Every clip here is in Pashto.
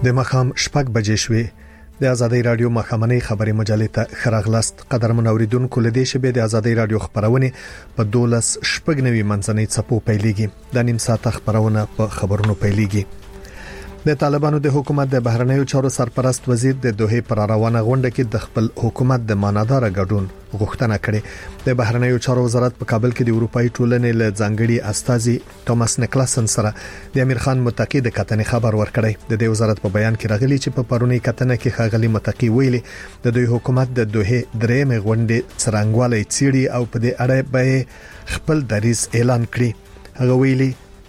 د مخام شپږ بجې شوې د ازادي رادیو مخامنۍ خبري مجلې ته خراغلاست قدرمن اوریدونکو لدې شبې د ازادي رادیو خبرونه په 12 شپږ نوي منځنۍ چپو پیلېږي د نیم ساعت خبرونه په خبرونو پیلېږي. د طالبانو د حکومت د بهرنیو چارو سرپرست وزیر د دوحه پر روانه غونډه کې د خپل حکومت د مانادار غډون غوښتنه کړې. د بهرنیو چارو وزارت په کابل کې د اروپאי ټولنې له ځانګړي استازي توماس نیکلاسن سره د امیر خان متقی د کتنې خبر ورکړی. د دې وزارت په بیان کې راغلي چې په پرونی کتنه کې ښاغلي متقی ویلي د دوی حکومت د دوحه درېمه غونډه څرنګوالي چیري او په دې اړه به خپل دریځ اعلان کړي. هغه ویلي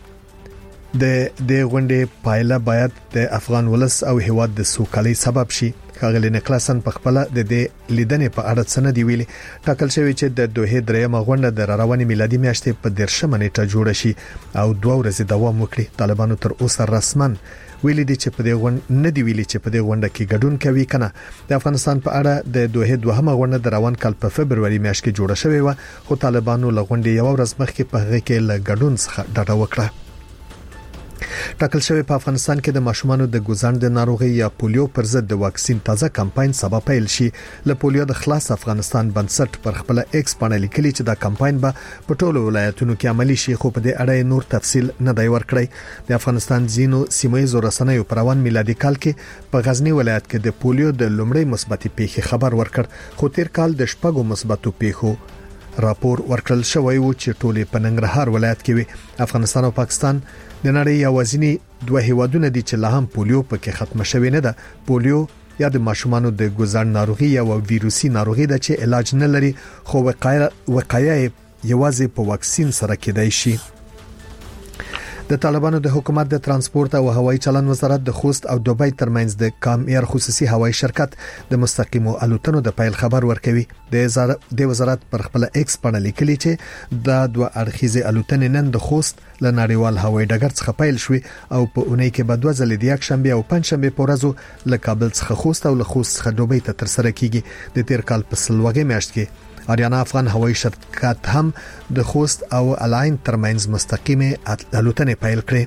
د غونډې پایله باید د افغان ولس او هیواد د سوکالۍ سبب شي. ښاغلي نیکلاسن په خپل د لیدنې په اړه څه نه دی ویلي. ټاکل شوی چې د دوحه درېمه غونډه د رواني میلادي میاشتې په 13 نیټه جوړه شي او 2 ورځې دوام وکړي. طالبانو تر اوسه رسمن ویلي دي چې په دې غونډه نه دی ویلي چې په دې غونډه کې ګډون کوي کنه. د افغانستان په اړه د دوحه دوهمه غونډه د روان کال په فبرवरी میاشت کې جوړه شوې و، خو طالبانو له غونډې یو ورځ مخکې په هغه کې له ګډون څخه ډډه وکړه. ټاکل شوی په افغانستان کې د ماشومانو د ګوزند د ناروغي یا پولیو پر ضد د واکسین تازه کمپاین سبا پیل شي. له پولیو د خلاص افغانستان بنسټ پر خپل ایکس باندې لیکلي چې دا کمپاین به په ټولو ولایتونو کې عملی شي، خو په دې اړه نور تفصیل نه دی ورکړی. د افغانستان ځینو سیمایي رسنیو پر روان میلادي کال کې په غزنی ولایت کې د پولیو د لومړی مثبتي پیښې خبر ورکړ، خو تیر کال د شپږو مثبتو پیښو راپور ورکړل شوی و چې ټولې په ننګرهار ولایت کې وي. افغانستان او پاکستان د نړۍ یوازینی دوه هیوادونه دي چې لا هم پولیو پکې ختم شوی نه ده. پولیو یا د ماشومانو د ګوزند ناروغي یا ویروسي ناروغي ده چې علاج نه لري، خو وقایه یوازې په واکسین سره کېدای شي. د طالبانو د حکومت د ترانسپورت او هوایي چلن وزارت د خوست او دوبۍ ترمنځ د کامیر خصوصي هوایي شرکت د مستقیمو الوتنو د پیل خبر ورکوي. د وزارت پر خپل ایکس باندې لیکلي چې د دوه اړخیزه الوتنې نن د خوست له نړیوال هوایي ډګر څخه پیل شوې او په اونۍ کې به 2 ځلې د یک شنبه او پنځ شنبه په ورځو له کابل څخه خوست او له خوست څخه دوبۍ ته ترسره کیږي. د تیر کال په سلوغه میاشت کې آریانا افغان هوایي شرکت هم د خوست او الاین ترمنځ مستقیمه الوتنې پیل کړې.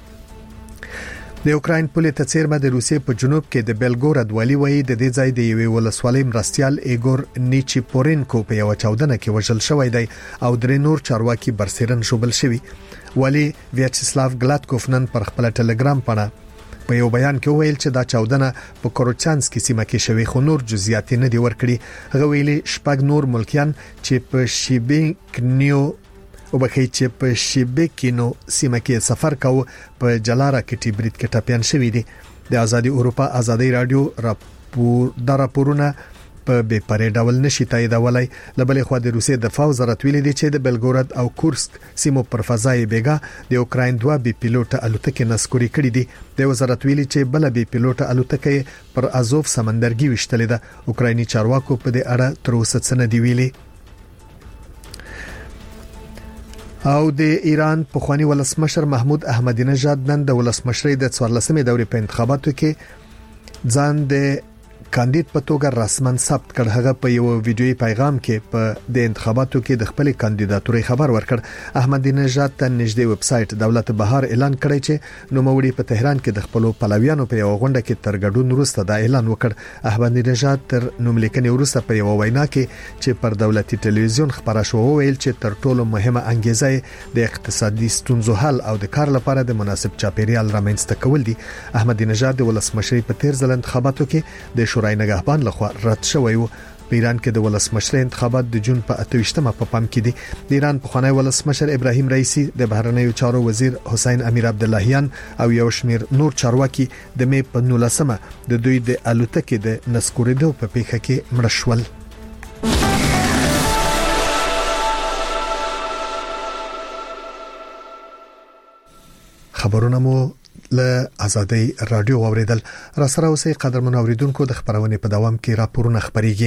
د اوکراین پولې ته څیرمه د روسیې په جنوب کې د بیلګوراد والی وایي د دې ځای د یوې ولسوالۍ مرستيال ایګور نیچیپورینکو په یو چاودنه کې وژل شوی دی او درې نور چارواکي برسیرن شوبل شوی. والی ویاچسلاو ګلاتکوف نن پر خپل ټلګرام باندې په یو بیان کې ویل چې دا چاودنه په کوروچانسکي سیمه کې شوی، خو نور جزئیات نه دی ورکړي. هغه ویلي شپږ نور ملکیان چې په شیبینکنیو سیمه کې سفر کاوه په جلاره کې ټیبریت کې ټاپیان شوی دي. د ازادي اروپا ازادي رادیو راپورونه په بے پرې ډول نشي تاییدولای. لبلې خو د روسیې د دفاع وزارت ویلي دی چې د بلګوراد او کورسک سیمو پر فضای بیګا د اوکراین دوه بي پیلوټ الوتکې نسکوري کړې دي. د وزارت ویلي چې بل بي پیلوټ الوتکې پر ازوف سمندرګي وشتلې ده. اوکرایني چارواکو په دې اړه تر اوسه څه نه دی ویلي. او د ایران پخوانی ولسمشر محمود احمدی نژاد نن د ولسمشرۍ د 14مې دورې په انتخاباتو کې ځان د کاندید په توګه رسمن ثبت کړ. هغه په یو ویډیوي پیغام کې په د انتخاباتو کې د خپل کاندیداتوري خبر ورکړ. احمدی نژاد ته نږدې ویب سټ دولت بهار اعلان کړی چې نوموړي په تهران کې د خپل پلویانو په یو غونډه کې تر ګډون وروسته دا اعلان وکړ. احمدی نژاد تر نوملیکنې وروسته په یو وینا کې چې پر دولتي ټلویزیون خبره شو ویل چې تر ټولو مهمه انګیزه د اقتصادي ستونزو حل او د کار لپاره د مناسب چاپیریال رامنځته کول دي. احمدی نژاد د ولسمشرۍ په تیر ځل انتخاباتو کې د شورای نگهبان لخوا رد شوی و. په ایران کې د ولسمشرۍ انتخابات د جون په 28مه په پام کې دي. د ایران پخوانی ولسمشر ابراهیم رئیسی، د بهرنیو چارو وزیر حسین امیر عبداللهیان او یو شمیر نور چارواکي د مې په 19مه د دوی د الوتکې د نسکوریدو په پیښه کې مړ شول. خبرونه مو له ازادي رادیو اوریدل. را سره اوسې قدرمن اوریدونکو د خبرونه په دوام کې راپورونه خبريږي.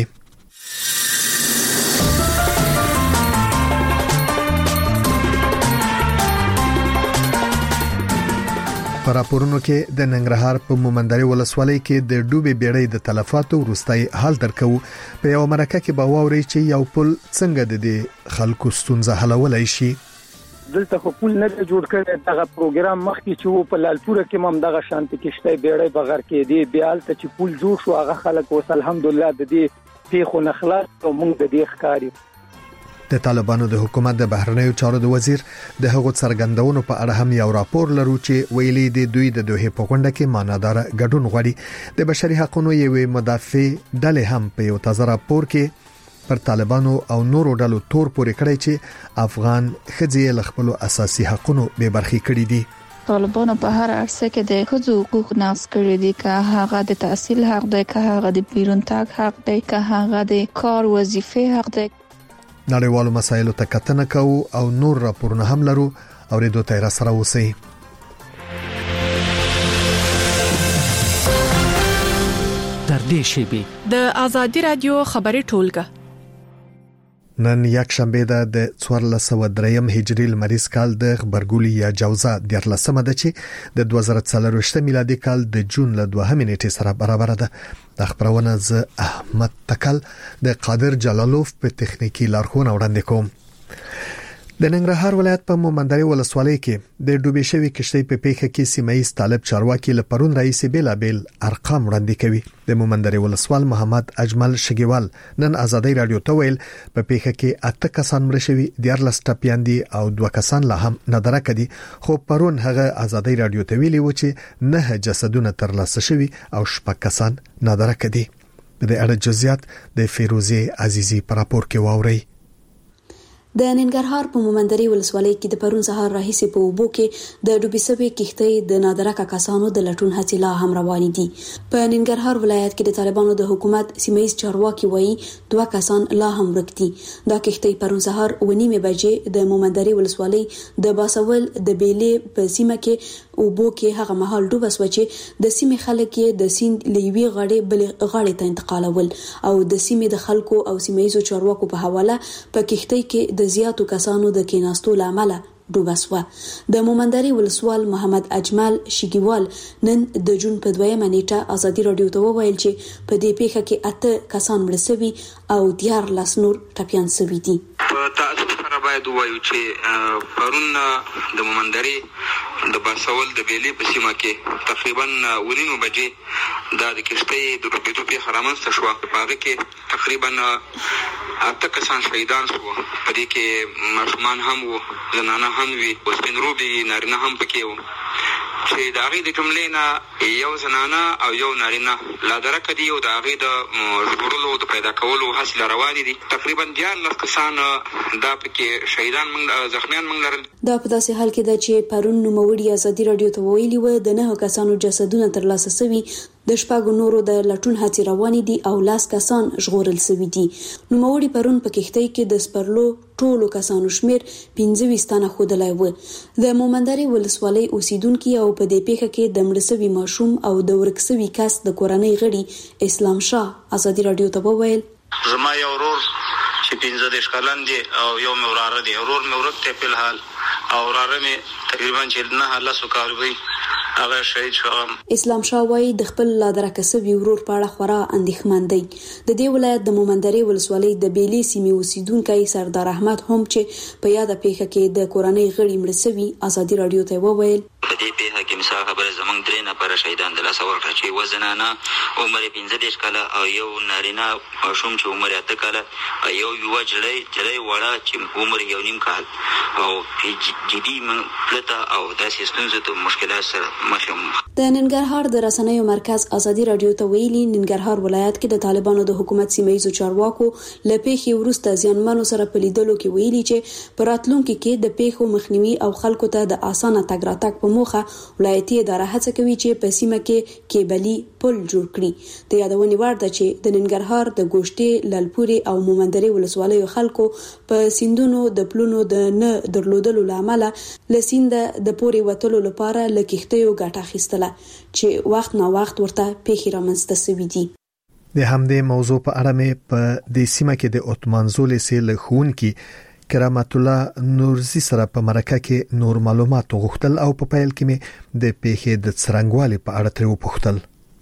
په راپورونو کې د ننګرهار په مومندري ولسوالۍ کې د ډوبې بیړۍ د تلفاتو وروستۍ حال درکو. په یو مرکه کې به واوري چې یو پل څنګه د خلکو ستونزه حلولای شي. دلته خو پول نه جوړ کړي دغه پروګرام مخکې چې په لالپوره کې هم دغه شانتي کېشته بیړۍ بغیر کې دی بیا الته چې پول جوړ شو هغه خلک اوس الحمدلله د دې پیښو نه خلاص او موږ د دې ښکاری. د طالبانو د حکومت د بهرنیو چارو د وزیر د هغو څرګندونو په اړه هم یو راپور لرو چې ویلي دی دوی د دوه په غونډه کې مانادار ګډون غواړي. د بشري حقوقو یوې مدافع ډلې هم په یو تازه راپور کې پر طالبانو او نورو ډلو تور پورې کړی چې افغان ښځې له خپل اساسي حقوقو بې برخې کړي دي. طالبانو په هر عرصه کې د ښځو حقوق نقض کړي دي، که هغه د تحصیل حق دی، که هغه د بیرون تګ حق دی، که هغه د کار وظیفه حق دی. نړیوالو مسایلو ته کتنه کوو او نور راپورونه هم لرو او ریډیو ته را سره اوسئ. در دې شیبه د آزادی رادیو خبري ټولګه نن یک شنبه ده د 1403 هجری لمریز کال د خبرګولي یا جوزا د 14مه ده چې د 2024 میلادي کال د جون له 2 نیټې سره برابر ده. د خبرونه ز احمد تکل د قادر جلالوف په تخنیکی لارښوونه وړاندې کوم. د ننګرهار ولایت په مومندري ولسوالۍ کې د ډوبې شوی کشتۍ په پیښه کې سیمایي طالب چارواکي له پرون رئیس بیلابل ارقام وړاندې کوي. د مومندري ولسوال محمد اجمل شګیوال نن آزادۍ رادیو ته ویل په پیښه کې 8 کسان مړ شوي، 14 ټپيان دي او 2 کسان لا هم ندرک دي. خو پرون هغه آزادۍ رادیو ته ویلي و چې 9 جسدونه ترلاسه شوي او 6 کسان ندرک دي. په دې اړه جزئیات د فیروزي عزیزي په راپور کې واوري. د ننګرهار په مومندري ولسوالۍ کې د پرون سهار راهیسې په اوبو کې د ډوبې شوې کښتۍ د نادرکه کسانو د لټون هڅې لا هم روانې دي. په ننګرهار ولایت کې د طالبانو د حکومت سیمایي چارواکي وایي 2 کسان لا هم ورک دي. دا کښتۍ پرون سهار 9:30 بجې د مومندري ولسوالۍ د باسول د بیلې په سیمه کې اوبو کې هغه مهال ډوبه شو چې د سیمې خلک یې د سیند لیوي غاړې بل غاړې ته انتقالول او د سیمې د خلکو او سیمایي چارواکو په حواله په کښتۍ کې د زیاتو کسانو د کېناستو لامل ډوبه شو. د مومندري ولسوال محمد اجمل شګیوال نن د جون په 2 نیټه آزادۍ رادیو ته وویل چې په دې پیښه کې 8 کسان مړ شوي او 14 نور ټپيان شوي دي. په تاسو سره باید وایو چې پرون د مومندري د باسول د بیلې په سیمه کې تقریبا 9:30 بجې د کشتۍ د ډوبېدو په خرامنسته شو. په هغه کې تقریبا 8 کسان شهیدان شو. په دې کې ماشومان هم وو، زنانه هم وي، وسپین روبي نارینه هم پکې وو چې د هغې د جملې نه یو زنانه او یو نارینه لا درکه دي او د هغې د ژغورلو د پیدا کولو هڅې روانې دي. تقریبا 14 کسان دا پکې شهیدان زخمیان موږ لرل. دا په داسې حال کې ده چې پرون نوموړي آزادۍ رادیو ته ویلي و د 9 کسانو جسدونه ترلاسه شوي، د 6 نورو د لټون هڅې روانې دي او 10 کسان ژغورل شوي دي. نوموړي پرون په کښتۍ کې د سپرلو ټولو کسانو شمیر 15 تنه ښودلی و. د مومندري ولسوالۍ اوسیدونکي او په دې پیښه کې د مړ شوي ماشوم او د ورک شوي کس د کورنۍ غړي اسلام شاه آزادۍ رادیو ته وویل زما یو ورور چې 15 کلن دی او یو مې وراره دی. ورور مې ورک دی په الحال او وراره مې تقریبا چې نه لاسو کار وی هغه شهید شو. اسلام شاه وایي د خپل لادرکه سوي ورور په اړه خورا اندېښمن دی. د دې ولایت د مومندري ولسوالۍ د بیلې سیمې اوسیدونکی سردار احمد هم چې په یاده پیښه کې د کورنۍ غړي مړ شوي آزادۍ رادیو ته وویل په دې پیښه کې مثال خبره زمونږ 3 نفر شهیدان د لاسه ورکړه چې وزنانه عمر 15 کاله او یو نارینه ماشوم چې عمر 8 کاله او یو جړی وړه چې عمر 1.5 کال او جدي پلته او داسې ستونزې ته مشکلات سره مخ هم. د ننګرهار د رسنیو مرکز آزادۍ رادیو ته ویلي ننګرهار ولایت کې د طالبانو د حکومت سیمایي چارواکو لپیخي ورسته ځانمنو سره په لیدلو کې ویلي چې پر راتلونکو کې د پیښو مخنیوي او خلکو ته د اسانه تګ راتګ په موخه ولایتي اداره هڅه کوي چې په سیمه کې کیبلي پل جوړ کړي. د یادونې وړ ده چې د ننګرهار د ګوشتې لالپوري او مومندري ولسوالیو خلکو په سیندونو د پلونو د نه درلودلو لامل لسیند د پوري وتلو لپاره لکښتیو ګټه اخیستله چې وخت نا وخت ورته پیښې رامنځته شوې دي. د همدې موضوع په اړه مې په دې سیمه کې د اتمانزولې سیل خونکی کرامت الله نورزی سره په مرکه کې نور معلومات غوښتل او په پیل کې مې د پیښې د څرنګوالي په اړه ترې وپوښتل.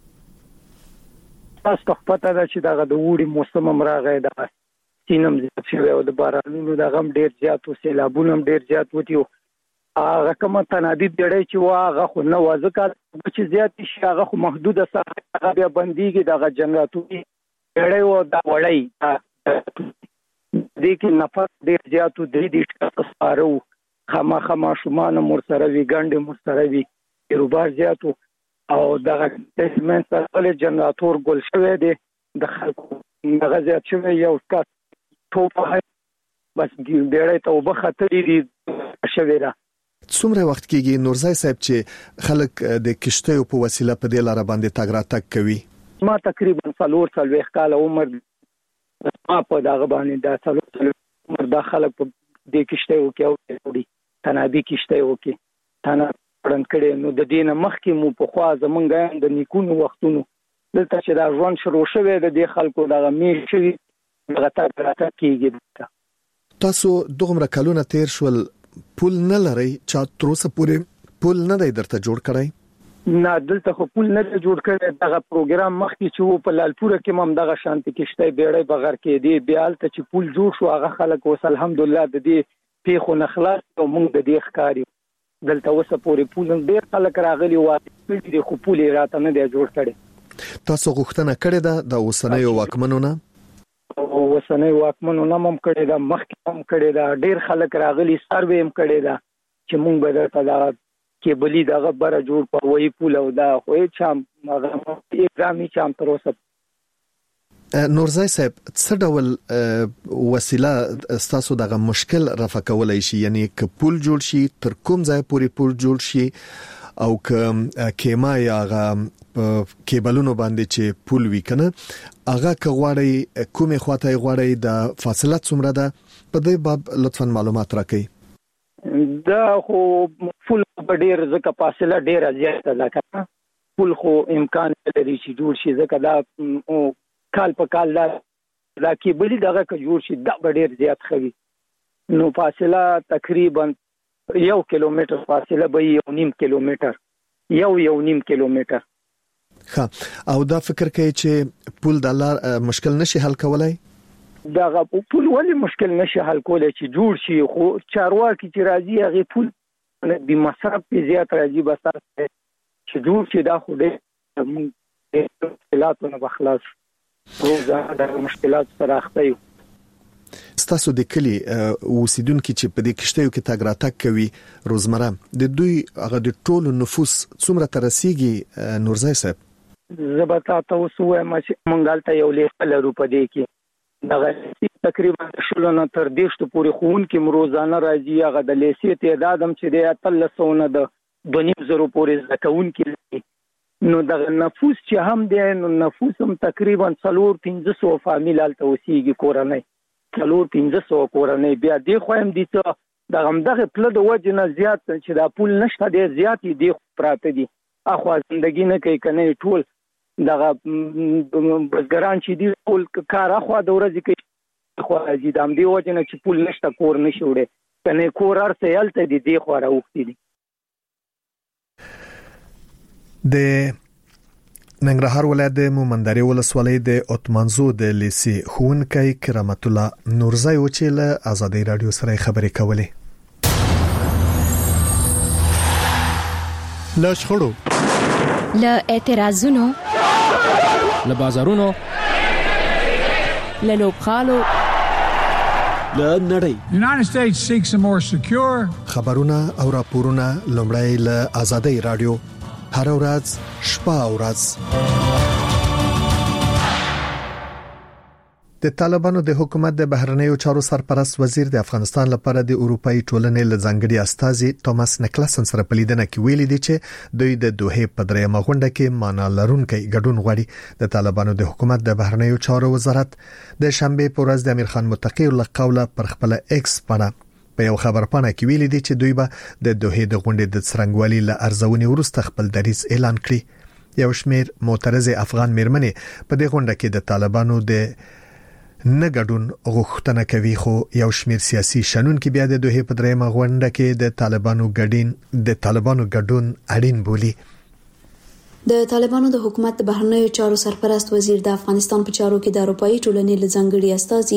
تاسو پته ده چې دغه د وړي موسم راغی د سینم زیات شوی او د بارانونو د غم ډیر زیات او سیلابونه ډیر زیات وتی هغه کومه تنابي بیړۍ چې هغه خو نه وځکه چې زیات شي هغه خو محدوده ساحه هغه بیا بنديږي دغه جنراتوري بیړۍ او د وړۍ دې کې نفس ډېر زیاتو د سپارو خامخا شومان مرسره وی ګنډ مرسره وی روبار زیاتو او دغه تسمن سره جنراتور ګل شوی دی د خلکو دغه زیات شوی یو کا ټوپه بس بیړۍ ته وبخته دي شوی دا څومره وخت کېږي نورزای صاحب چې خلک د کشتیو په وسیله په دې لار باندې تګ راتګ کوي؟ ما تقریبا 4 کال عمر ما په دغه باندې دا 4 عمر د خلک په دې کشتیو کې او تنابي کشتیو کې تنه پړن کړي نو د دینه مخکې مو په خوا زمونږ د نیکونو وختونو دلته چې دا ژوند شروع شوی د خلکو دغه میشي دغه تاګراته کېږي. تاسو دغه کلونه تیر شول پول نه لري چې تر اوسه پورې پول نه دی درته جوړ کړی؟ نه دلته خو پول نه جوړ کړی. دغه پروګرام مخکې چې په لالپوره کې هم دغه شانتي کشته بیړۍ بغیر کې دی بیا الته چې پول جوړ شو هغه خلک اوس الحمدلله د دې پیخو نخلاص او موږ د دې ښکاری دلته اوسه پورې پول ډېر خلک راغلي و چې خو پول راته نه دی جوړ کړی. تاسو غوښتنه کړې ده د اوسنیو واکمنو نه؟ اوسنیو واکمنو نه هم کړې ده مخکې هم کړې ده ډېر خلک راغلي سروې هم کړې ده چې موږ به درته دا کېبلي دغه بره جوړ په وایي پول او دا خو هېڅ هغه اقدامي چې هم تر اوسه. نورزای صاحب څه ډول وسیله ستاسو دغه مشکل رفع کولای شي؟ یعنی که پول جوړ شي تر کوم ځای پورې پول جوړ شي او که کېما یا کېبلونو باندې چې پول وی کنه هغه کغواړي کومه خواته غواړي د فاصله څومره ده په دې باب لطفا معلومات راکړئ. دا خو پول په ډیر ځکه فاصله ډیره زیاته ده کنه پول خو امکان لري چې جوړ شي ځکه دا کال په کال دا کېبلي دغه که جوړ شي دا ډیر زیات خوي نو فاصله تقریبا 1 کیلومتر فاصله به 1.5 کیلومتر 1.5 کیلومتر. ها او دا فکر کوي چې پول د لار مشکل نشي حل کولای؟ دا پول ولې مشکل نشي حل کولای چې جوړ شي خو چارواکي چې راځي هغه پول به مصرف په زیات راځي بس چې جوړ شي دا خو دې مشکلاتونه بخلاص روزانه د مشکلات سره اخته یو. ستاسو د کلی اوسیدونکو چې په دې کشتیو کې تګ راتګ کوي روزمره د دوی هغه د ټولو نفوس څومره ترسيږي نورزای صاحب؟ زبتا تاسو وایم چې منګالته یو لیکل روپه دی کې دغه تقریبا شلونه تر 10 پورې خون کې روزانه راځي هغه د لیسي تعداد هم چې د 300 د 2.5 پورې زکون کې نو دغه نفوس چې هم دی نو نفوس هم تقریبا 400-500 فامیل الته اوسېږي کورنۍ 400-500 کورنۍ بیا دی خو هم دي ته د همدغه پله د وجه نه زیات چې دا پول نشته دی زیات دی پراته دي اخو زندگی نه کوي کنه ټول دغه بزګران چې دی ټول کار اخو د ورځې کوي خو ازي د همدې وجه نه چې پول نشته کور نشي وړي کنه کور ارته یلته دی خو راوختي دي. د ننګرهار ولایت د مومندري ولسوالۍ د اتمانزو د لیسي ښوونکی کرامت الله نورزای و چې له آزادۍ رادیو سره خبرې کولې. له شخړو له اعتراضونو له بازارونو له لوبخالو له نړۍ United States seeks a more secure خبرونه او راپورونه لومړی له آزادۍ رادیو هر ورځ شپه او ورځ. د طالبانو د حکومت د بهرنیو چارو سرپرست وزیر د افغانستان لپاره د اروپאי ټولنې له ځانګړي استازي توماس نکلسن سره په لیدنه کې ویلي دي چې دوی د دوه په درېمه غونډه کې معنا لرونکي ګډون غواړي. د طالبانو د حکومت د بهرنیو چارو وزارت د شنبه په ورځ د امیر خان متقی له قوله پر خپل ایکس باندې په یو خبرپاڼه کې ویلي دي چې دوی به د دوه د غونډې د څرنګوالي له ارزونې وروسته خپل دریځ اعلان کړي. یو شمېر معترض افغان میرمنې په دې غونډه کې د طالبانو د نه ګډون غوښتنه کوي خو یو شمېر سیاسي شنونکو بیا د دوه په درېمه غونډه کې د طالبانو ګډون اړین بولي. د طالبانو د حکومت د بهرنیو چارو سرپرست وزیر د افغانستان په چارو کې د اروپאי ټولنې له ځانګړي استازي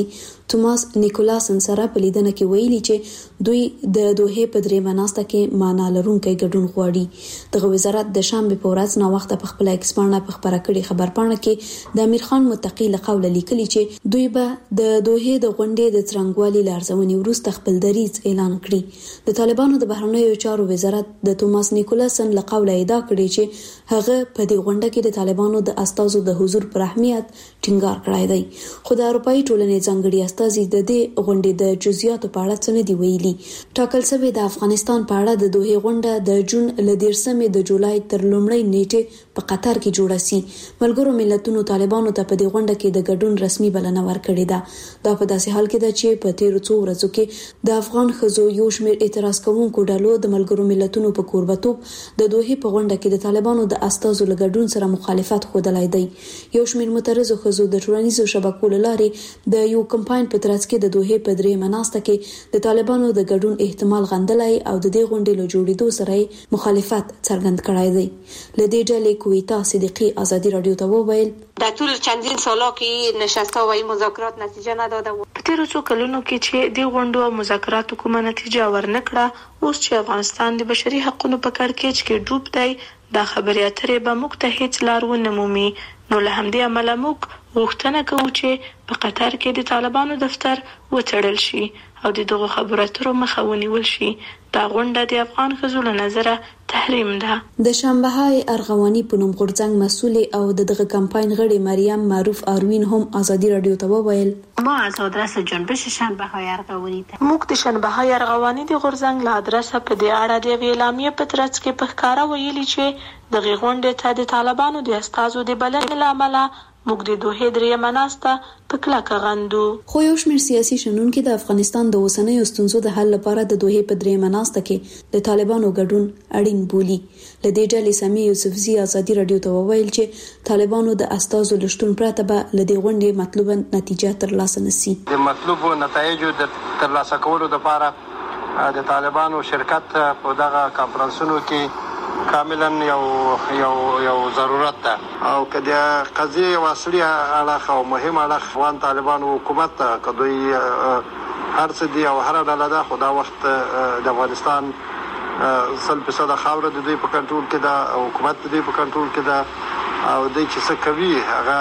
توماس نیکولاسن سره په لیدنه کې ویلي چې دوی د دوه په درې مناسته کې معنا لرونکي ګډون غواړي. دغه وزارت د شنبه په ورځ نو وخت په خپل ایکسپانه په خبره کړي خبرپاڼه کې د امیر خان متقی له قوله لیکلي چې دوی به د دوه د غونډې د څرنګوالي لارځونې وروسته خپل دریځ اعلان کړي. د طالبانو د بهرنیو چارو وزارت د توماس نیکولاسن له قوله ادعا کړې چې هغه په دې غونډه کې د طالبانو د استازو د حضور پر اهمیت ټینګار کړی دی. خو د اروپאי ټولنې ځانګړي استازي د دې غونډې د جزئیاتو په اړه څه نه دی ویلي. ټاکل شوی د افغانستان په اړه د دوه غونډه د جون ل 13 د جولای تر لومړۍ نیټه په قطر کې جوړه سي. ملګرو ملتونو طالبانو ته په دې غونډه کې د ګډون رسمي بلنه ورکړې ده. دا په داسې حال کې ده چې په تیر څو ورځو کې د افغان ښځو یو شمېر اعتراض کوونکو ډلو د ملګرو ملتونو په کوربتوب د دوه په غونډه کې د طالبانو د استازو له ګډون سره مخالفت ښودلای دی. یو شمېر مترزو ښځو د ټولنیزو شبکو له لارې د یو کمپاین په ترڅ کې د دوه په درې مناسته کې د طالبانو د ګډون احتمال غندلای او د دې غونډې له جوړېدو سره مخالفت څرګند کړای دی. لدې ډلې کویتا صدیقی ازادي رادیو ته وویل در طول چندین سالا که نشست‌ها و این مذاکرات نتیجه نداده و په تیرو څو کلونو کې چې د غونډو او مذاکراتو کومه نتیجه ورنکړه، اوس چې افغانستان د بشري حقوقو په کړکېچ کې ډوب دی، دا خبرې اترې به موږ ته هیڅ لار ونه مومي. نو له همدې امله موږ غوښتنه کوو چې په قطر کې د طالبانو دفتر وتړل شي او د دغه خبرو اترو مخه ونیول شي. دا غونډه د افغان ښځو له نظره تحریم ده. د شنبه‌های ارغوانی په نوم غورځنګ مسؤل او دغه کمپاین غړي مریم معروف اروین هم ازادي رادیو ته وویل ما از آدرس جنبش شنبه‌های ارغوانی موږ د شنبه‌های ارغوانی د غورځنګ له ادرسه په دې اړه د اعلامیې په ترڅ کې په ښکاره ویلي چې د غونډې ته د طالبانو د استازو د بلنې له امله موږ د دوه درې مناسته په کلکه غندو. خو یو شمېر سیاسي شنونکي د افغانستان د اوسنیو ستونزو د حل لپاره د دوه په درې مناسته کې د طالبانو ګډون اړین بولي. لدې ډلې سمي یوسفزي ازادي رادیو ته وویل چې طالبانو د استازو لشتون پرته به لدې غونډې مطلوبه نتیجه ترلاسه نشي. د مطلوبو نتایجو د ترلاسه کولو لپاره د طالبانو شرکت په دغه کانفرنسونو کې کاملا یو ضرورت ده او که د قضیه واصلي اړخ او مهم اړخ افغان طالبانو حکومت ته که دوی هر څه دی او هر ډله ده، خو دا وخت د افغانستان 100% خاوره د دوی په کنټرول کې ده، حکومت د دوی په کنټرول کې ده او دوی چې څه کوي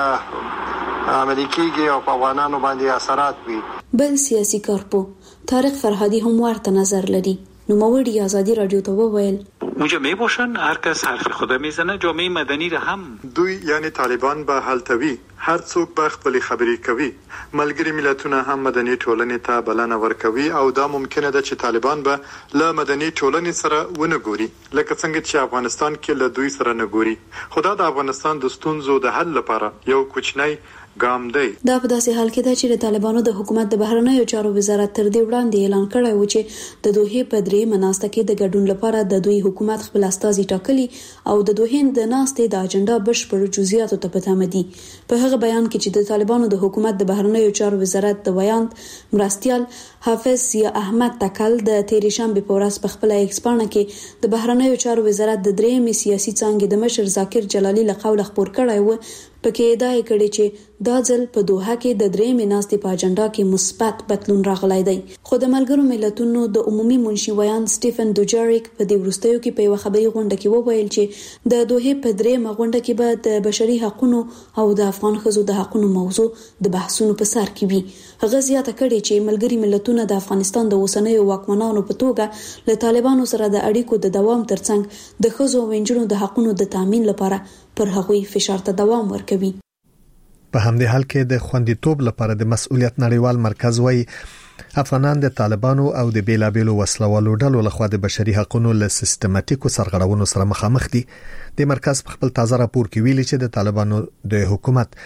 هغه عملي کېږي او په افغانانو باندې اثرات وي. بل سیاسي کارپو طارق فرهادی هم ورته نظر لري. نوموړي ازادي رادیو ته وویل اونجا می باشن هر کس حرف خود میزنه، جامعه مدنی را هم دوی یعنی طالبان به حلتوی هر څوک به خپل خبرې کوي، ملګری ملتونه هم مدني ټولنې ته بلنه ورکوي او دا ممکنه ده چې طالبان به له مدني ټولنې سره ونه ګوري لکه څنګه چې افغانستان کې له دوی سره نه ګوري. خو دا د افغانستان د ستونزو د حل لپاره یو کوچنی ګام دی. دا په داسې حال کې ده چې د طالبانو د حکومت د بهرنیو چارو وزارت تر دې وړاندې اعلان کړی و چې د دوه په درې مناسته کې د ګډون لپاره د دوی حکومت خپل استازي ټاکلي او د دوه د ناستې د اجنډا بشپړ جزئیاتو ته پته مدي. په هغه بیان کې چې د طالبانو د حکومت د بهرنیو چارو وزارت د ویاند مرستيال حافظ ضیا احمد تکل د تیرې شنبه په ورځ په خپل ایکسپانه کې د بهرنیو چارو وزارت د درېمې سیاسي څانګې د مشر ذاکر جلالی له قوله خبر کړی و پکې ادعا کړې چې دا ځل په دوحه کې د درېمې ناستې په اجنډا کې مثبت بدلون راغلی دی. خو د ملګرو ملتونو د عمومي منشي ویاند سټيفن دوجاریک په دې وروستیو کې په یو خبري غونډه کې وویل چې د دوحه په درېمه غونډه کې به د بشري حقوقو او د افغان ښځو د حقوقو موضوع د بحثونو په سر کې وي. هغه زیاته کړې چې ملګري ملتونه د افغانستان د اوسنیو واکمنانو په توګه له طالبانو سره د اړیکو د دوام ترڅنګ د ښځو او نجونو د حقوقو د تامین لپاره پر هغوی فشار ته دوام ورکوي. په همدې حال کې د خوندیتوب لپاره د مسؤلیت نړیوال مرکز وایي افغانان د طالبانو او د بیلابېلو وسلوالو ډلو لخوا د بشري حقوقو له سیستماتیکو سرغړونو سره مخامخ دي. د مرکز په خپل تازه راپور کې ویلي چې د طالبانو د حکومت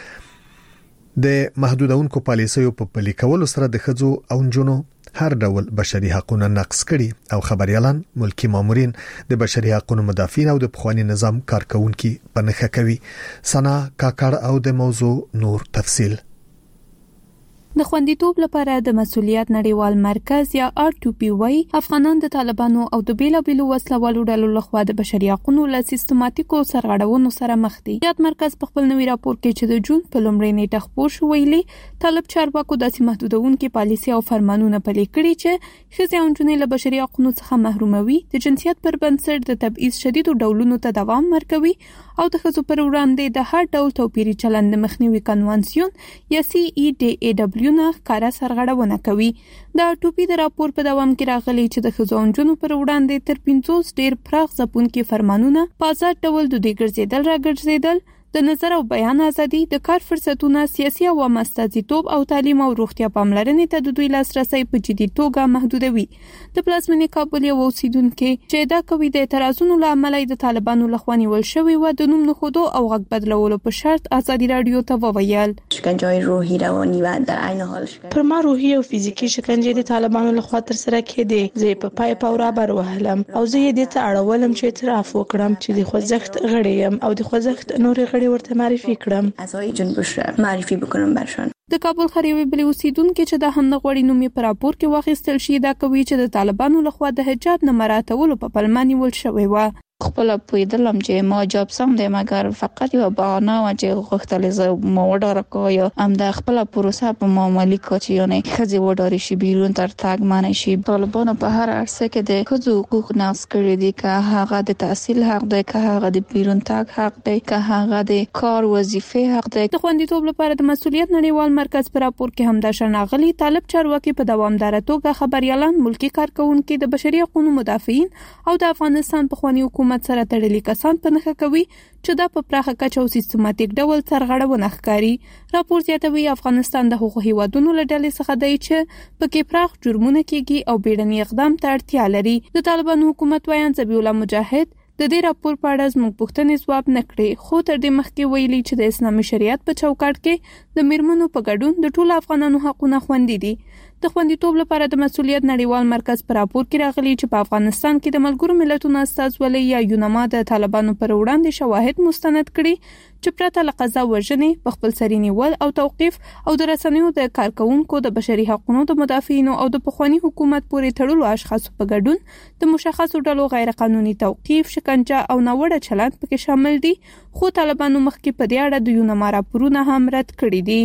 د محدودونکو پالیسیو په پلي کولو سره د ښځو او نجونو هر ډول بشري حقوقونه نقض کړي او خبريالان، ملکی مامورین، د بشري حقوقو مدافعین او د پخوانی نظام کارکونکو په نخښه کوي. سنا کاکړ او د موضوع نور تفصیل. د خوندیتوب لپاره د مسؤلیت نړیوال مرکز یا R2P وايي افغانان د طالبانو او د بیلابیلو وسلوالو ډلو لخوا د بشري حقوقو له سیستماتیکو سرغړونو سره مخ دي. یاد مرکز په خپل نوي راپور کې چې د جون په لومړۍ نیټه خپور شو ویلي طالب چارواکو داسې محدودونکو پالیسي او فرمانونه پلي کړي چې ښځې او نجونې له بشري حقوقو څخه محروموي، د جنسیت پر بنسټ د تبعیض شدیدو ډولونو ته دوام ورکوي او د ښځو پر وړاندې د هر ډول توپیري چلند مخنیوي کنوانسیون یا CEDAW نه ښکارا سرغړونه کوي. دا ټوپی د راپور په دوام کې راغلي چې د ښځو او نجونو پر وړاندې تر 50 ډیر پراخ ځپونکي فرمانونه په آزاد ډول د دوی ګرځیدل راګرځیدل، د نظر او بیان ازادي، د کار فرصتونه، سیاسي او استازیتوب او تعلیم او روغتیا پاملرنې ته د دوی لاسرسي په جدي توګه محدودوي. د پلازمینې کابل یو اوسیدونکو چې دا کوي د اعتراضونو لامل د طالبانو لخوا نیول شوی و د نوم نخودو او غږ بدلولو په شرط ازادي رادیو ته وویل شکنجه روحي رواني و در عین حال پر ما روحي او فزیکی شکنجه د طالبانو لخوا تر سره کېده. زه په پای پاورا بر وهلم او زه یې د اړولم چې اعتراف وکړم چې د خوځښت غړی یم او د خوځښت نور ورته معرفي کړم. اعضای جنبش معرفي بکنم برشان. د کابل خریوي بلی اوسیدونکو چې د هم نغوړی نومي پر راپور کې واخیستل شي دا کوي چې د طالبانو لخوا د حجاب نه مراتولو په پلمانی ول شوی و. خپل پویدلم چې ما جاب سم دی مګر فقط یو بهانه و چې غوښتل زه مو وډاره کوی ام د خپل پروسه په معاملې کې چې یو نه خځې وډاري شي بیرون تر تاګ معنی شي. طالبانو په هر عرصه کې د خځو حقوق نقض کړي دي، که هغه د تحصیل حق دی، که هغه د بیرون تاګ حق دی، که هغه د کار وظیفه حق دی. د خوندیتوب لپاره د مسؤلیت نړیوال مرکز پر راپور کې هم دا شناغلي طالب چارواکي په دوامدار توګه خبريالان، ملکی کارکونکو، د بشري حقوقو مدافعین او د افغانستان په خواني حکومت سره تړلي کسان په نخښه کوي چې دا په پراخه کچه او سیستماتیک ډول سرغړونه ښکاري. راپور زیاتوي افغانستان د حقوقي هیوادونو له ډلې څخه دی چې پکې پراخ جرمونه کیږي او بیړني اقدام ته اړتیا لري. د طالبانو حکومت وایي ذبیح الله مجاهد د دې راپور په اړه زموږ پوښتنې ځواب نه کړې، خو تر دې مخکې ویلي چې د اسلامي شریعت په چوکاټ کې د میرمنو په ګډون د ټولو افغانانو حقونه خوندي دي. د خوندیتوب لپاره د مسؤلیت نړیوال مرکز پر راپور کې راغلي چې په افغانستان کې د ملګرو ملتونو استازولۍ یا یونما د طالبانو پر وړاندې شواهد مستند کړي چې پرته له قضا وژنې، په خپلسري نیول او توقيف او د رسنیو د کارکونکو، د بشري حقوقو د مدافعینو او د پخوانی حکومت پورې تړلو اشخاصو په ګډون د مشخصو ډلو غیر قانوني توقيف، شکنجه او ناوړه چلند پکې شامل دي، خو طالبانو مخکې په دې اړه د یونما راپورونه هم رد کړي دي.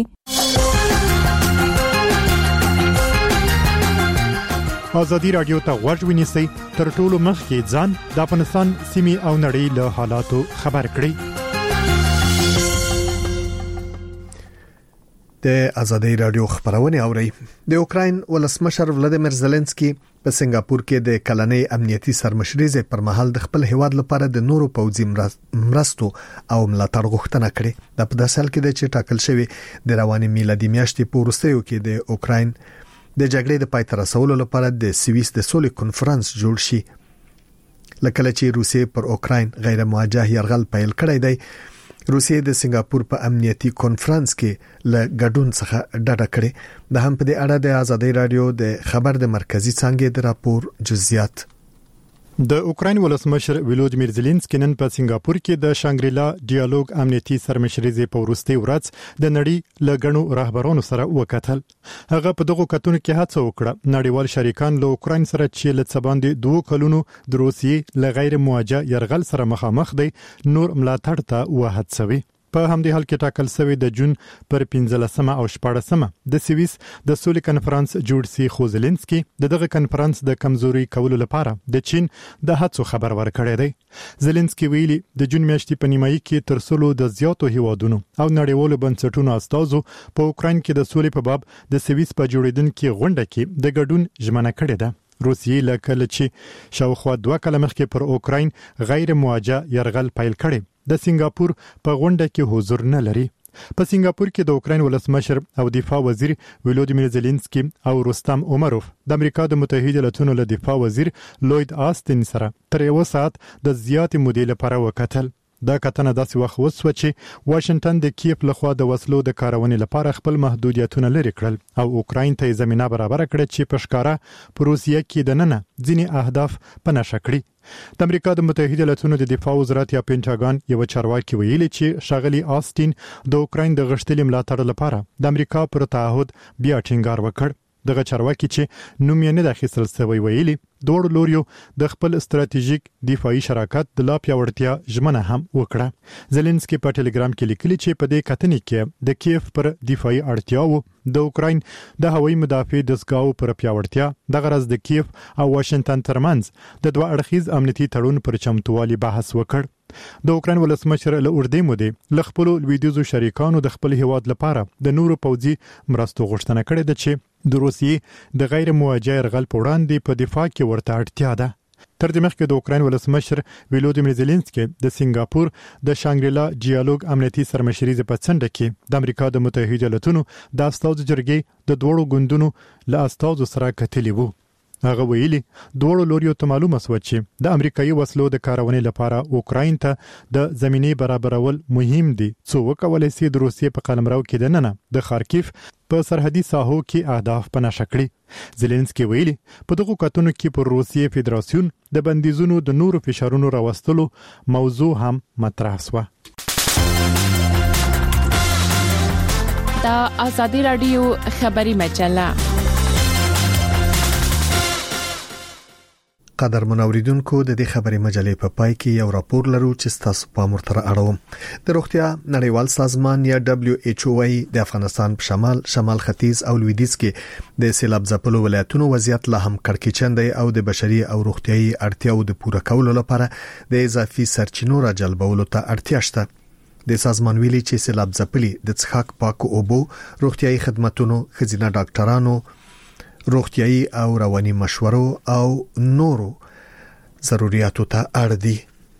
ازادي رادیو ته غوږ ونیسئ، تر ټولو مخکې ځان د افغانستان سیمې او نړۍ له حالاتو خبر کړئ. د ازادي رادیو خبرونه اوري. د اوکراین ولسمشر ولادیمیر زيلنسکي په سنگاپور کې د کلنۍ امنیتي سرمشرۍ پر مهال د خپل هیواد لپاره د نورو پوځي مرستو او ملاتړ غوښتنه کړې. د په داسې حال کې چې ټاکل شوی د رواني میلادي میاشتې په وروستیو کې د اوکراین د جګړې د پای ته رسولو لپاره د سویس د سولې کنفرانس جوړ شي. لکه چې روسیې پر اوکراین غیر مواجه يرغل پیل کړی دی، روسیې د سنگاپور په امنیتي کنفرانس کې له ګډون څخه ډډه کړې. د هم په دې اړه د ازادي رادیو د خبر د مرکزی څنګه د راپور جزئیات. د اوکراین ولسمشر ولودیمیر زيلنسکي نن په سنگاپور کې د شانګریلا ډیالوګ امنیتي سرمشرۍ په وروستي ورځ د نړۍ له غنو رهبرانو سره وکتل. هغه په دغه کتون کې هڅه وکړه نړیوال شریکان له اوکراین سره چې له څباندې 2 کلونو د روسیې له غیر مواجه يرغل سره مخامخ دي نور ملاتړ ته وهڅوي. په همدې حال کې ټاکل شوی د جون پر 15 او 14 د سویس د سولې کنفرانس جوړ سي. خو زيلنسکي دغه کنفرانس د کمزوري کولو لپاره د چین د هڅو خبر ورکړی دی. زيلنسکي ویلي د جون میاشتې په نیمایي کې تر څلو د زیاتو هیوادونو او نړیوالو بنسټونو استازو په اوکراین کې د سولې په باب د سویس په جوړیدونکو غونډه کې د ګډون ژمنه کړې ده. روسیې لکه چې شاوخوا 2 کال مخکې پر اوکراین غیر مواجه يرغل پیل کړي د سنگاپور په غونډه کې حضور نه لري. په سنگاپور کې د اوکراین ولسمشر او دفاع وزیر ولودیمیر زيلنسکي او رستم عمروف د امریکا د متحده ایالاتونو له دفاع وزیر لوید آستن سره تر 1 ساعت د زیات مودې لپاره وکتل. دا کتنه داسې وخت وسو چې واشنگټن د کیف لخوا د وسلو د کارونې لپاره خپل محدودیتونه لري کړل او اوکراین ته زمينه برابر کړې چې په ښکارا په روسیه کې د نننه ځینې اهداف په نشه کړی. د امریکا د متحده ایالاتونو د دفاع وزارت یا پینټاګون یو چارواکي ویلي چې ښاغلي آستین د اوکراین د غښتلي ملاتړ لپاره د امریکا پر تعهد بیا ټینګار وکړ. دغه چارواکي چې نوم یې نه اخیستل شوی ویلي دوړ لوريو د خپل استراتیژیک دفاعي شراکت د لا پیاوړتیا ژمنه هم وکړه. زيلنسکي په ټلګرام کې لیکلي چې په دې کتنې کې د کیف پر دفاعي اړتیاو د اوکراین د هوایي مدافع دستګاو پر پیاوړتیا د غرض د کیف او واشنگټن ترمنځ د دوه اړخیز امنیتي تړون پر چمتووالي بحث وکړ. د اوکراین ولسمشر له اوردې مودې ل خپل لویدیزو شریکانو د خپل هیواد لپاره د نورو پوځي مرستو غوښتنه کړې ده چې د روسیې د غیر مواجه يرغل په وړاندې په دفاع کې ورته اړتیا ده. تر دې مخکې د اوکراین ولسمشر ولودیمیر زيلنسکي د سنگاپور د شانګریلا ډیالوګ امنیتي سرمشري په څنډه کې د امریکا د متحده ایالاتونو د استازو جرګې د دوړو ګوندونو له استازو سره کتلي وو. هغه ویلي دوړو لوريو ته معلومه سو چې د امریکایي وسلو د کارونې لپاره اوکراین ته د زمینې برابرول مهم دي څو وکولای شي د روسیې په قلمرو کې دننه د خارکیف په سرحدي ساحو کې اهداف پناه کړی. زيلنسکي ویلي په دغه کتنو کې پر روسیې فدراسیون د بندیزونو د نورو فشارونو راوستلو موضوع هم مطرح شوه. دا آزادی رادیو خبری مجله. قدر منوریدونکو د دې خبري مجلې په پای کې یو راپور لرو چې تاسو په مرتر اړوم. د روغتیا نړیوال سازمان یا WHO د افغانستان په شمال ختیځ او لویدیځ کې د سیلاب ځپلو ولایتونو وضعیت لا هم کړکېچن دی او د بشري او روغتيایي اړتیاو د پوره کولو لپاره د اضافي سرچینو راجلبولو ته اړتیا شته. د سازمان ویلي چې سیلاب ځپلي د څښاک پاکو اوبو، روغتيایي خدماتو، خزینه ډاکټرانو، روغتيایي او رواني مشورو او نورو ضرورتو ته اړ دي.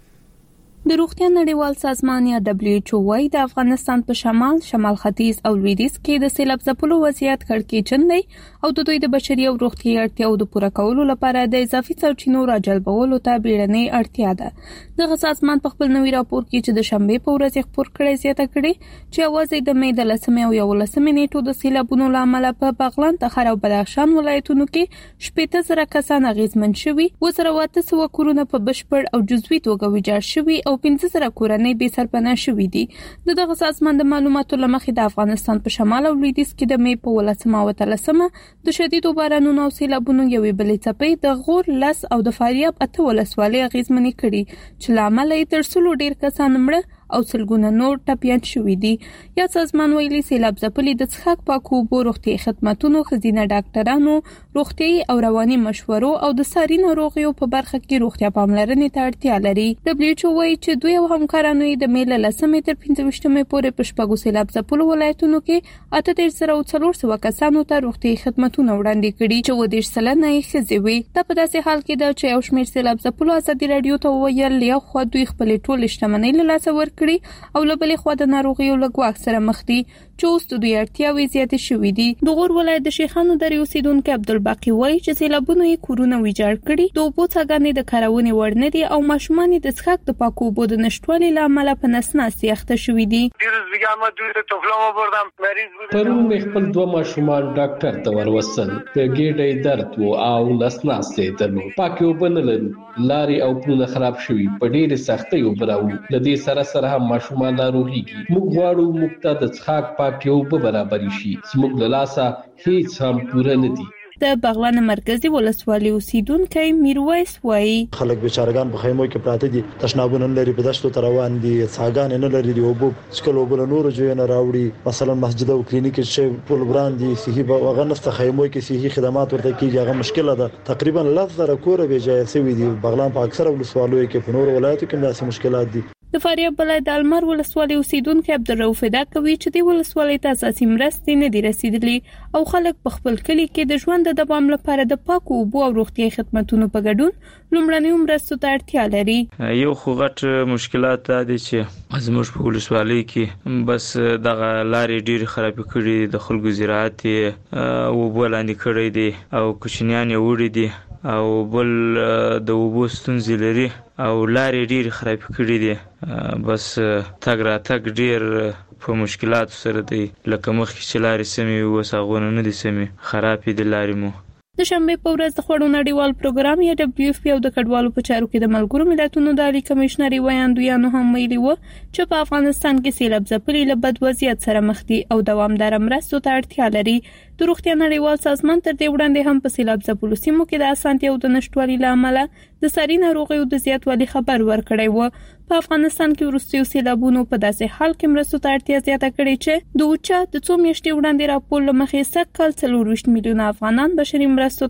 د روغتیا نړیوال سازمان یا WHO وايي د افغانستان په شمال ختیځ او لویدیځ کې د سیلاب ځپلو وضعیت کړکېچن دی او د دوی د بشري او روغتيایي اړتیاو د پوره کولو لپاره د اضافي سرچینو راجلبولو ته بیړنۍ اړتیا ده. دغه سازمان په خپل نوي راپور کې چې د شنبه په ورځ خبر کړی زیاته کړي چې اوازې د مې د 10 او 11 نیټو د سیلابونو لامل په بغلان، تخار او بدخشان ولایتونو کې 70,000 کسان اغیزمن شوي، 200 کورونه په بشپړ او جزوي توګه ویجاړ شوي او 15,000 کورنۍ بې سرپناه شوي دي. دغه سازمان د معلوماتو لمخې د افغانستان په شمال او لویدیځ کې د مې په 13 او 13 د شدیدو بارانونو او سیلابونو یوې بلې څپې د غور، لس او د فاریاب 8 ولسوالۍ اغیزمنې کړي چې لامل یې تر څلو ډیر کسان مړه او سلګونه نور ټپيان شوي دي. یا سازمان ویلي سیلاب ځپلي د څښاک پاکو اوبو، روغتيایي خدماتو، خزینه ډاکټرانو، روغتيایي او رواني مشورو او د ساري ناروغیو په برخه کې روغتیا پاملرنې ته اړتیا لري. WHO وايي چې دوی او همکارانو د میله 10 تر 15 پورې په شپږو سیلاب ځپلو ولایتونو کې 8,400 کسانو ته روغتيایي خدماتونه وړاندې کړي چې 10% یې ښځې وي. دا په داسې حال کې ده چې یو شمېر سیلاب ځپلو ازادي رادیو ته ویل یو خو دوی خپل ټول شتمنۍ له لاسه ورکړي او له بلې خوا د ناروغیو له ګواښ سره مخ دي چې اوس د دوی اړتیاوې زیاتې شوې دي. د غور ولایت د شیخانو درې اوسیدونکو عبدالباقي وایي چې سیلابونو یې کورونه ویجاړ کړي، د اوبو څاګانې د کارونې وړ نه دي او ماشومان د څښاک د پاکو اوبو د نشټوالي له امله په نسناسي اخته شوي دي. پرون مې خپل 2 ماشومان ډاکټر ته وروستل، په ګېډې درد وو او نسناسي درلود، پاکي اوبه نه لرو، لارې او پلونه خراب شوي، په ډېرې سختۍ اوبه راوړو، له دې سره هم ماشومان ناروغېږي. موږ غواړو موږ ته د څښاک پاکي اوبه برابر شي، زموږ له لاسه هیڅ هم پوره نه دي. د بغلان مرکزی ولسوالۍ اوسیدونکو میرویس وایي خلک بیچارهګان په خیمو کې پراته دي، تشنابونه لري، په دشتو تر روان دي، څاګان نه لري، او بو سکلو بل نور جو نه راوړي، مثلا مسجد او کلینیک چې ټول براندي صحي وغنست خیمو کې صحي خدمات ورته کیږي، هغه مشکله ده. تقریبا 10,000 کور به جای سوي دي. بغلان په اکثر ولسوالۍ کې په نور ولایتو کې داسې مشکلات دي. د فاریاب ولایت د المار ولسوالۍ اوسیدونکو عبدالرؤف فدا کوي چې د ولسوالۍ ته اساسي مرستې نه دي رسیدلې او خلک په خپل کلی کې د ژوند د دوام لپاره د پاکو اوبو او روغتيایي خدماتو په ګډون لومړنیو مرستو ته اړتیا لري. یو خو غټ مشکلات دي چې زموږ په ولسوالۍ کې بس دغه لارې ډېر خراب کړي، د خلکو زراعت او بولاندې کړي دي او کوچنیان وړي دي او بل د اوبو ستونزې لري او لارې ډېر خراب کړي دي. بس تګ را تګ ډېر په مشکلات سره دی، لکه مخکې چې لارې سمې وساغونه نه دي سمې، خرابې دي لارې مو. د شنبه په ورځ د خوړو نړیوال پروګرام یا WFP او د کډوالو په چارو کې د ملګرو ملتونو د عالی کمشنر ویاندویانو هم ویلي و چې په افغانستان کې سیلاب ځپلي له بد وضعیت سره مخ دي او دوامدار مرستو ته اړتیا لري. د روغتیا نړیوال سازمان تر دې وړاندې هم په سیلاب ځپلو سیمو کې د اسانتیاو د نشټوالي لامل د ساري ناروغیو د زیاتوالي خبر ورکړی و. په افغانستان کې وروستیو سیلابونو په داسې حال کې مرستو ته اړتیا زیاته کړې چې د اوچا د څو میاشتې وړاندې راپور لمخې سږ کال 24 میلیونه افغانان بشري مرستو